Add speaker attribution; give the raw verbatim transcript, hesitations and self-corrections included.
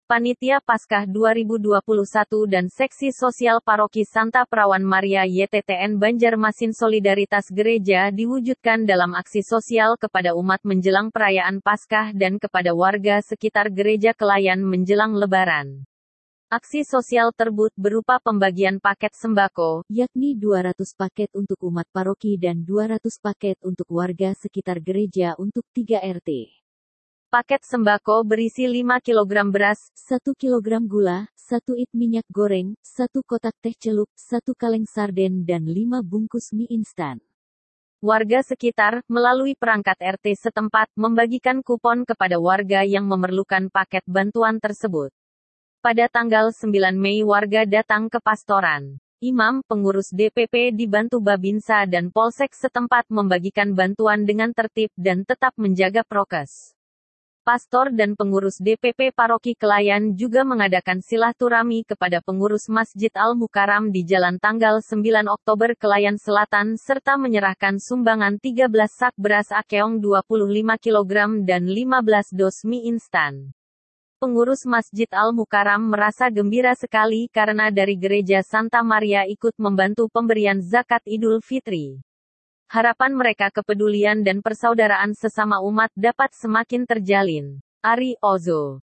Speaker 1: Panitia Paskah dua ribu dua puluh satu dan Seksi Sosial Paroki Santa Perawan Maria Y T T N Banjarmasin Solidaritas Gereja diwujudkan dalam aksi sosial kepada umat menjelang perayaan Paskah dan kepada warga sekitar gereja Kelayan menjelang Lebaran. Aksi sosial tersebut berupa pembagian paket sembako,
Speaker 2: yakni dua ratus paket untuk umat paroki dan dua ratus paket untuk warga sekitar gereja untuk tiga R T.
Speaker 1: Paket sembako berisi lima kilogram beras,
Speaker 2: satu kilogram gula, satu it minyak goreng, satu kotak teh celup, satu kaleng sarden dan lima bungkus mie instan.
Speaker 1: Warga sekitar, melalui perangkat R T setempat, membagikan kupon kepada warga yang memerlukan paket bantuan tersebut. Pada tanggal sembilan Mei warga datang ke pastoran. Imam, pengurus D P P dibantu Babinsa dan Polsek setempat membagikan bantuan dengan tertib dan tetap menjaga prokes. Pastor dan pengurus D P P Paroki Kelayan juga mengadakan silaturahmi kepada pengurus Masjid Al-Mukarram di Jalan Tanggal sembilan Oktober Kelayan Selatan serta menyerahkan sumbangan tiga belas sak beras akeong dua puluh lima kilogram dan lima belas dos mie instan. Pengurus Masjid Al-Mukarram merasa gembira sekali karena dari Gereja Santa Maria ikut membantu pemberian zakat Idul Fitri. Harapan mereka kepedulian dan persaudaraan sesama umat dapat semakin terjalin. Ari Ozo